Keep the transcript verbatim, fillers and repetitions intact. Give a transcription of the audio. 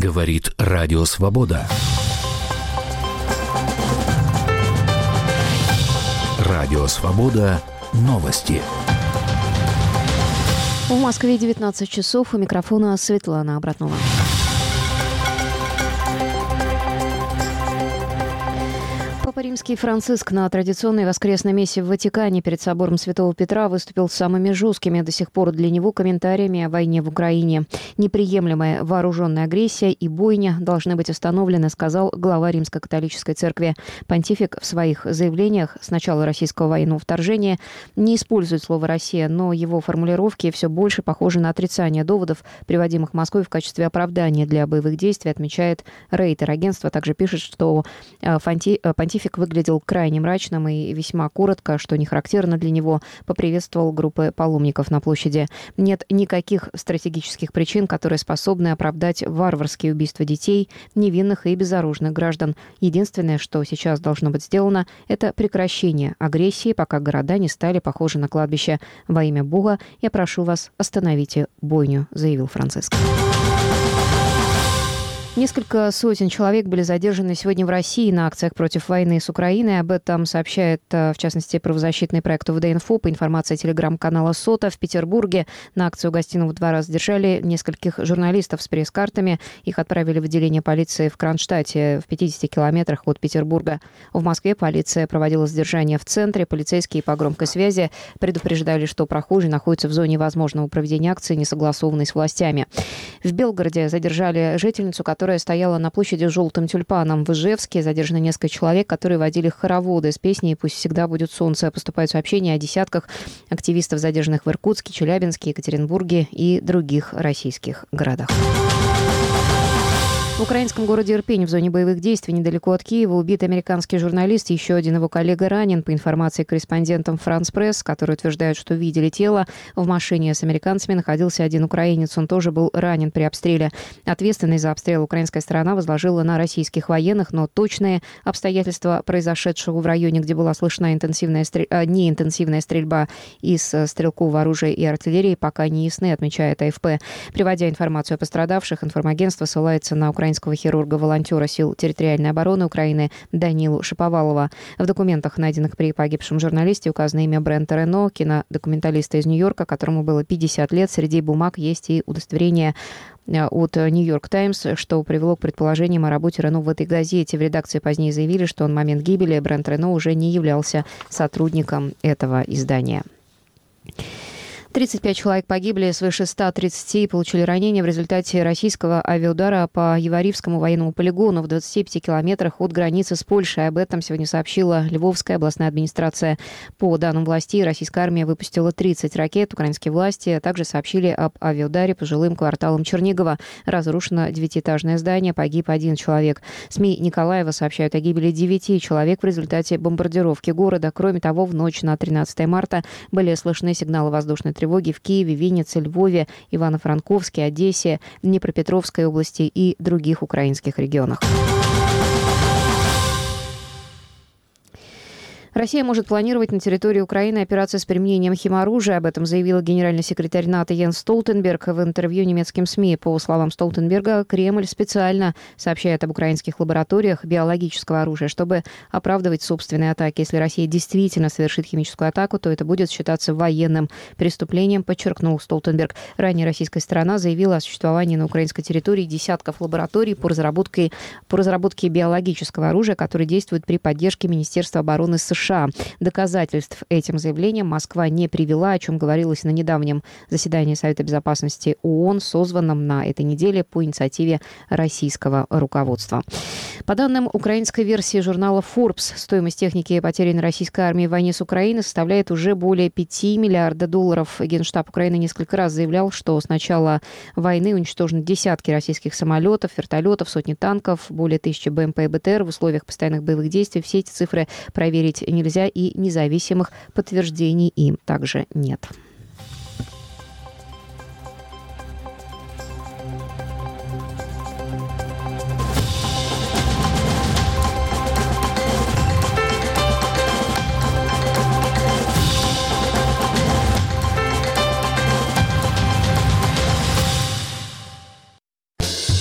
Говорит Радио Свобода. Радио Свобода. Новости. В Москве девятнадцать часов. У микрофона Светлана Обратнова. Папа Римский Франциск на традиционной воскресной мессе в Ватикане перед собором Святого Петра выступил с самыми жесткими до сих пор для него комментариями о войне в Украине. Неприемлемая вооруженная агрессия и бойня должны быть остановлены, сказал глава Римско-католической церкви. Понтифик в своих заявлениях с начала российского военного вторжения не использует слово «Россия», но его формулировки все больше похожи на отрицание доводов, приводимых Москвой в качестве оправдания для боевых действий, отмечает Рейтер. Агентство также пишет, что Понтифик выглядел крайне мрачным и весьма коротко, что не характерно для него, поприветствовал группы паломников на площади. Нет никаких стратегических причин, которые способны оправдать варварские убийства детей, невинных и безоружных граждан. Единственное, что сейчас должно быть сделано, это прекращение агрессии, пока города не стали похожи на кладбище. Во имя Бога я прошу вас, остановите бойню, заявил Франциск. Несколько сотен человек были задержаны сегодня в России на акциях против войны с Украиной. Об этом сообщает, в частности, правозащитный проект УВД-Инфо. По информации телеграм-канала СОТА, в Петербурге на акцию гостиного двора задержали нескольких журналистов с пресс-картами. Их отправили в отделение полиции в Кронштадте, в пятидесяти километрах от Петербурга. В Москве полиция проводила задержание в центре. Полицейские по громкой связи предупреждали, что прохожие находятся в зоне возможного проведения акции, не согласованной с властями. В Белгороде задержали жительницу, которая которая стояла на площади с желтым тюльпаном. В Ижевске задержано несколько человек, которые водили хороводы с песней «Пусть всегда будет солнце». Поступают сообщения о десятках активистов, задержанных в Иркутске, Челябинске, Екатеринбурге и других российских городах. В украинском городе Ирпень в зоне боевых действий недалеко от Киева убит американский журналист. Еще один его коллега ранен. По информации корреспондентам «Франс Пресс», которые утверждают, что видели тело, в машине с американцами находился один украинец. Он тоже был ранен при обстреле. Ответственность за обстрел украинская сторона возложила на российских военных, но точные обстоятельства произошедшего в районе, где была слышна интенсивная стрель... неинтенсивная стрельба из стрелкового оружия и артиллерии, пока не ясны, отмечает АФП. Приводя информацию о пострадавших, информагентство ссылается на украинского хирурга-волонтера сил территориальной обороны Украины Данилу Шаповалова. В документах, найденных при погибшем журналисте, указано имя Брента Рено, кинодокументалиста из Нью-Йорка, которому было пятьдесят лет. Среди бумаг есть и удостоверение от «Нью-Йорк Таймс», что привело к предположениям о работе Рено в этой газете. В редакции позднее заявили, что на момент гибели Брент Рено уже не являлся сотрудником этого издания. тридцать пять человек погибли, свыше ста тридцати получили ранения в результате российского авиаудара по Иваривскому военному полигону в двадцати пяти километрах от границы с Польшей. Об этом сегодня сообщила Львовская областная администрация. По данным властей, российская армия выпустила тридцать ракет. Украинские власти также сообщили об авиаударе по жилым кварталам Чернигова. Разрушено девятиэтажное здание, погиб один человек. СМИ Николаева сообщают о гибели девяти человек в результате бомбардировки города. Кроме того, в ночь на тринадцатое марта были слышны сигналы воздушной тревоги в Киеве, Виннице, Львове, Ивано-Франковске, Одессе, Днепропетровской области и других украинских регионах. Россия может планировать на территории Украины операции с применением химоружия. Об этом заявила генеральный секретарь НАТО Йенс Столтенберг в интервью немецким СМИ. По словам Столтенберга, Кремль специально сообщает об украинских лабораториях биологического оружия, чтобы оправдывать собственные атаки. Если Россия действительно совершит химическую атаку, то это будет считаться военным преступлением, подчеркнул Столтенберг. Ранее российская сторона заявила о существовании на украинской территории десятков лабораторий по разработке, по разработке биологического оружия, которые действуют при поддержке Министерства обороны США. США. Доказательств этим заявлениям Москва не привела, о чем говорилось на недавнем заседании Совета безопасности ООН, созванном на этой неделе по инициативе российского руководства. По данным украинской версии журнала Forbes, стоимость техники, потерянной российской армией в войне с Украиной, составляет уже более пяти миллиардов долларов. Генштаб Украины несколько раз заявлял, что с начала войны уничтожены десятки российских самолетов, вертолетов, сотни танков, более тысячи БМП и БТР. В условиях постоянных боевых действий все эти цифры проверить нельзя, и независимых подтверждений им также нет.